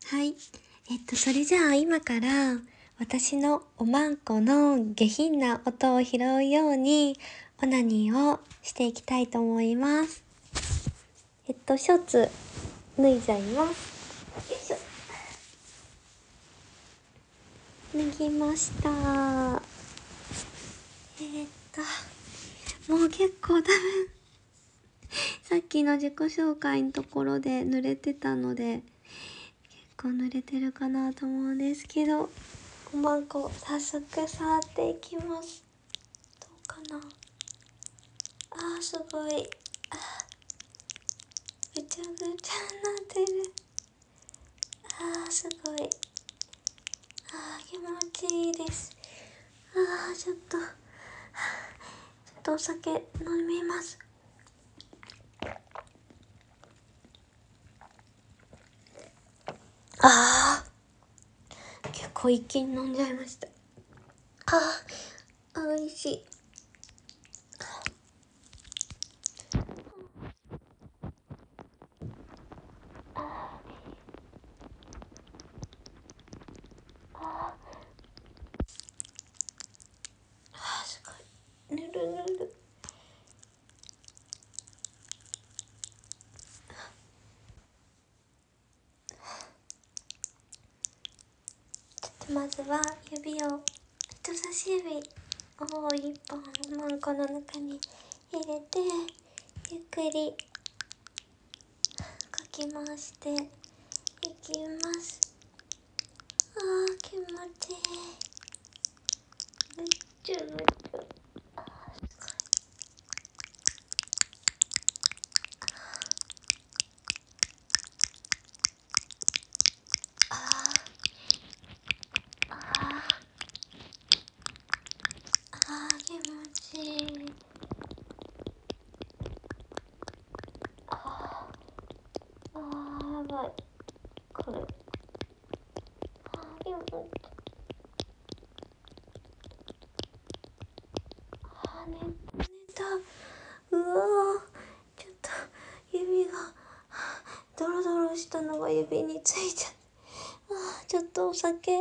はい。それじゃあ今から私のおまんこの下品な音を拾うようにオナニーをしていきたいと思います。ショーツ脱いじゃいます。よいしょ。脱ぎました。もう結構多分さっきの自己紹介のところで濡れてたので結構濡れてるかなと思うんですけど、おまんこ早速触っていきます。どうかな。すごい。ぐちゃぐちゃになってる。すごい。気持ちいいです。ちょっとお酒飲みます。結構一気に飲んじゃいました。美味しい。すごい。ぬるぬる。まずは人差し指を一本おまんこの中に入れてゆっくりかき回していきます。気持ちいい。ぐっちゅぐっちゅ。すごい。気持ちいい。やばい。これ。気持ちいい。寝た。うわちょっと指がドロドロしたのが指についちゃって。ちょっとお酒。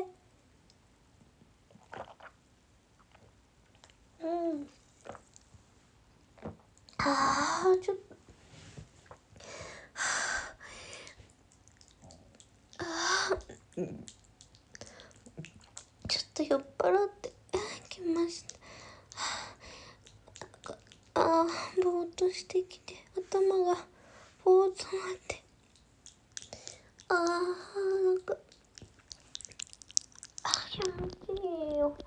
ちょっと。ちょっと酔っ払ってきました。ぼーっとしてきて頭がぼーっとなって、なんか気持ちいいよ。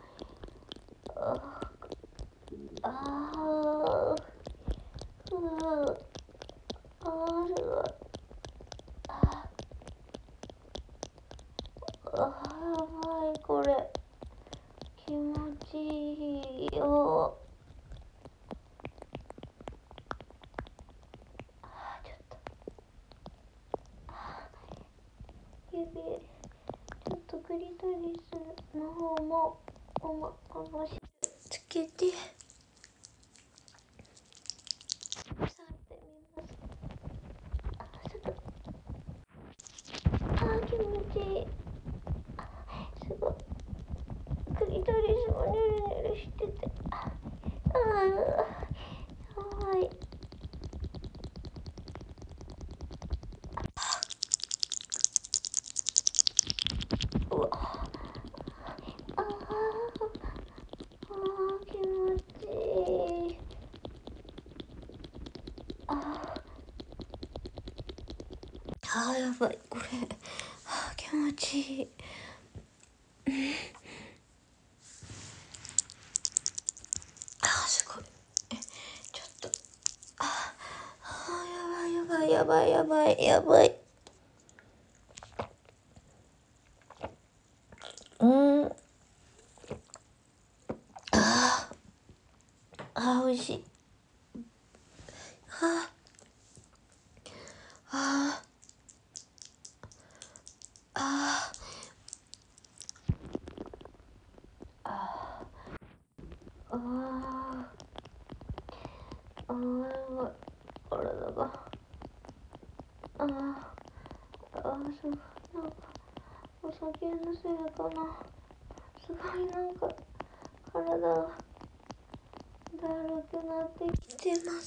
すごい。やばいこれ気持ちいいよ。ちょっと指ちょっとクリトリスの方もこの汁つけて触ってみます。気持ちいい。すごい。クリトリスもねるねるしてて、やばい。うわ気持ちいい。やばいこれ気持ちいい。すごい。ちょっとやばいやばいやばいやばい。美味しい。やばい体がそうなんかお酒のせいかな。すごいなんか体がだるくなってきてます。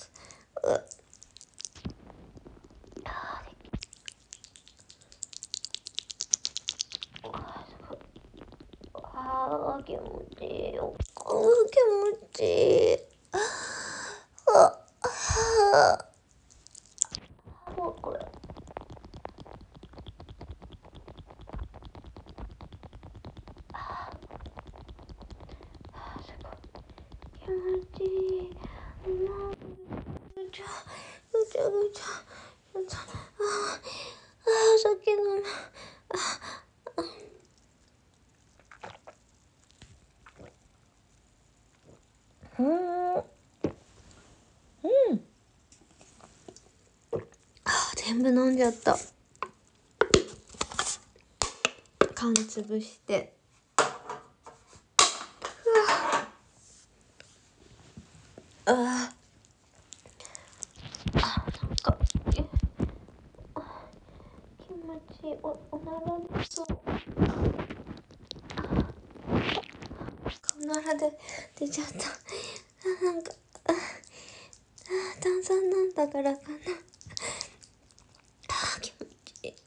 気持ちいいよ。気持ちいい。これ。気持ちいい。ぐちゃぐちゃぐちゃ。酒飲む。全部飲んじゃった。缶つぶして。なんか気持ちいい。おなら出そう。おならで出ちゃった。なんか炭酸飲んだからかな。気持ちいい。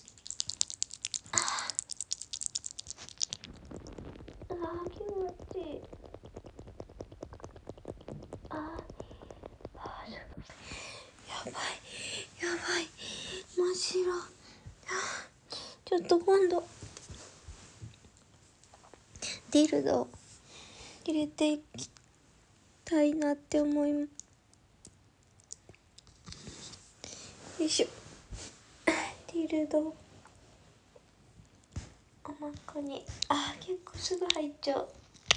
気持ちいい。やばい真っ白。ちょっと今度ディルド入れていきたいなって思います。よいしょ。ディルドお腹に結構すぐ入っちゃう。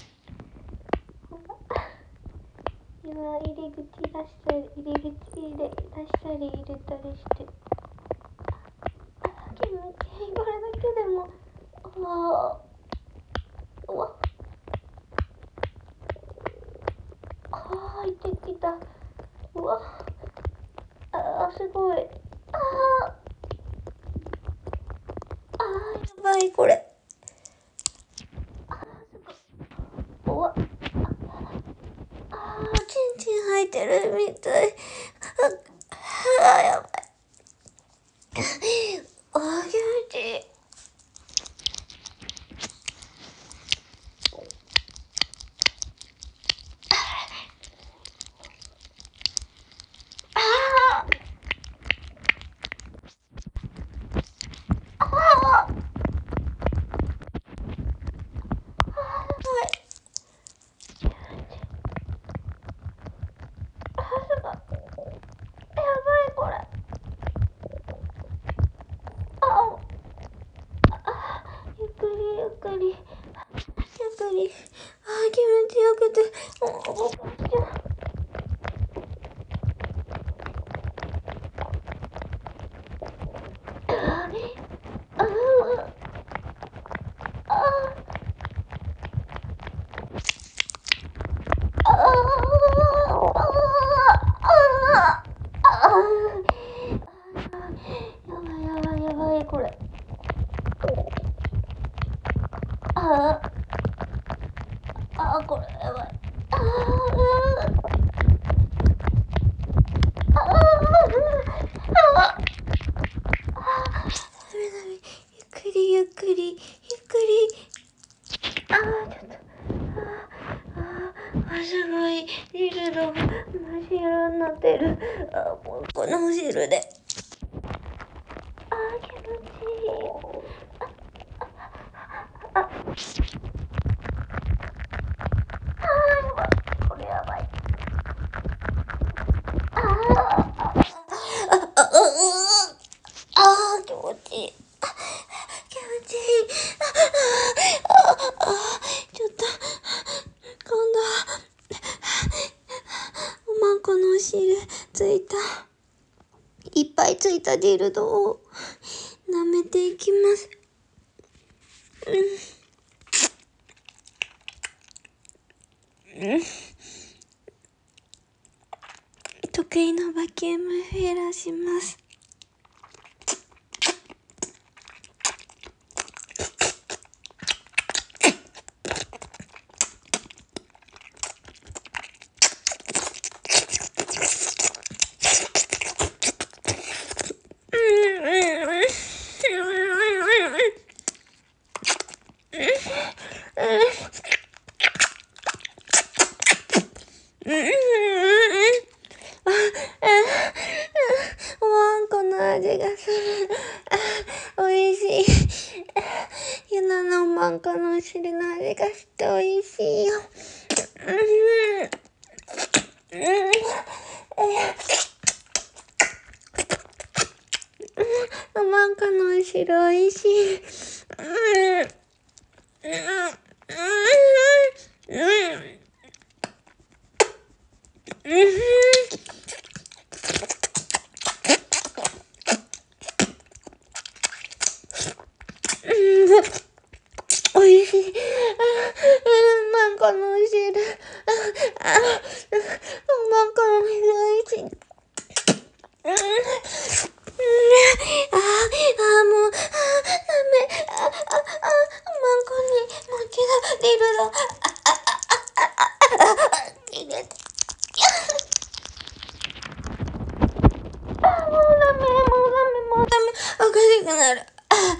今入り口出したり入れ出したり入れたりして、気持ちいい。これだけでも入ってきた。すごい。やばいこれ。チンチン入ってるみたい。やばい。気持ちいい。気持ちよくてやばいこれ。これやばい。ゆっくりちょっとすごい汁の真っ白になってる。もうこのお汁で気持ちいい。これやばい。気持ちいい。ちょっと今度はおまんこのお汁ついたいっぱいついたディルドを舐めていきます。得意のバキュームフェラします。 まんかのお汁の味がして美味しいよ。まんかのお汁美味しい。おいしい。なんかのお汁。なんかのお汁おいしい。もう、ダメ。マンコに餅が出るの。入れて。もうダメ。おかしくなる。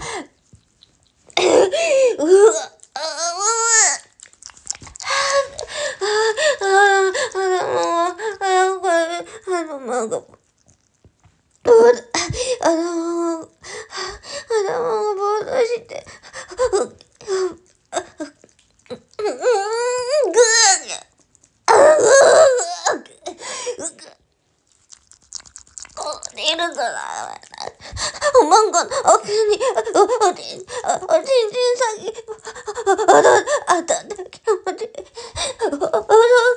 頭がぼーっとして。いるだな。おまんが、おきに、おちんちんさぎ、あただきまで、やばい。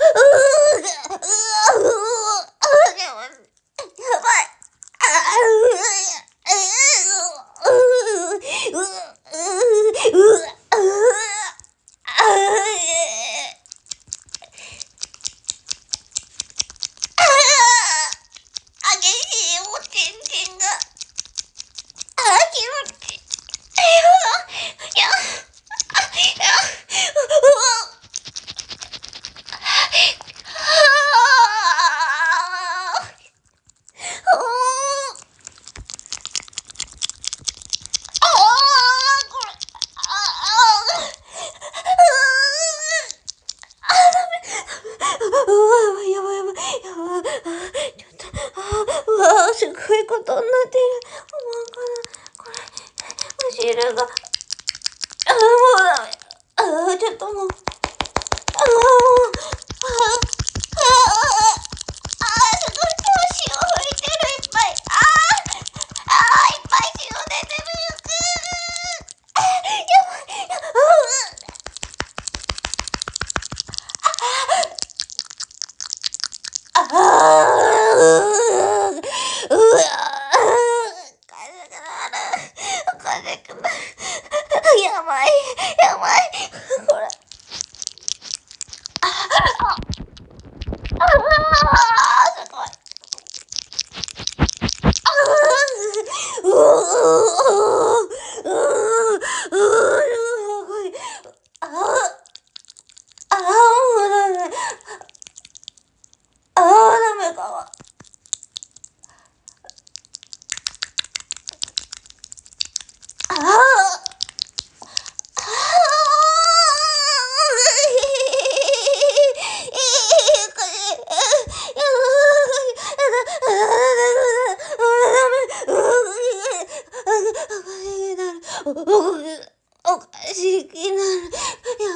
すごいことになってる。これ、お汁が。もうダメ。ちょっともう。すごい塩吹いてる、いっぱい。いっぱい塩出てる。やばい。これ。すごい。ダメかわ。おかしくなる。や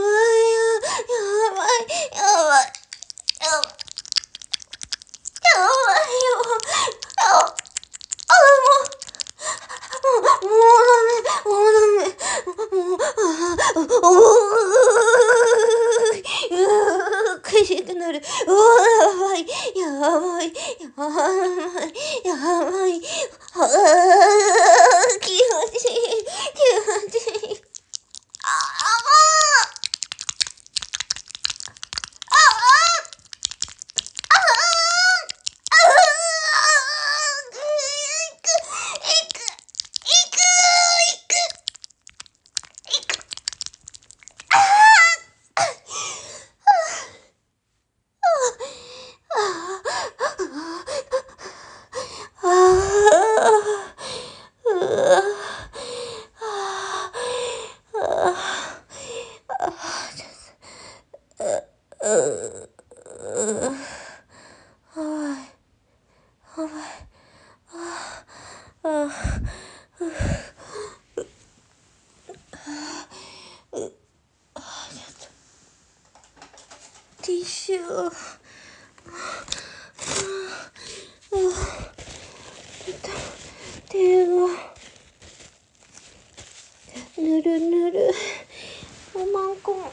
ばい。おかしくなる。やばい。気持ちいい。 ッシュ。手がぬるぬる。おまんこも。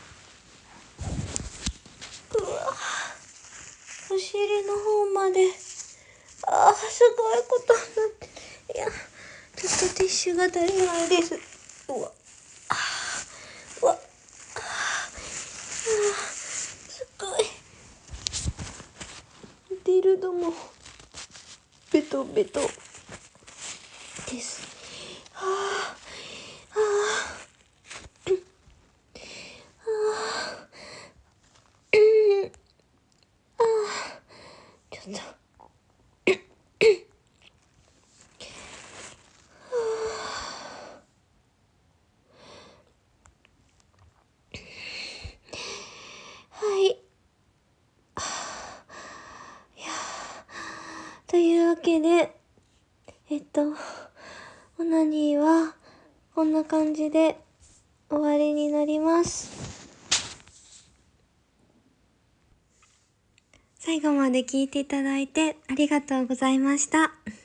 お尻の方まで。すごいことになって。いや、ちょっとティッシュが足りないです。うわ。うわ。すごい。ディルドもベトベトです。ちょっと。はい。というわけで、オナニーはこんな感じで終わりになります。最後まで聞いていただいてありがとうございました。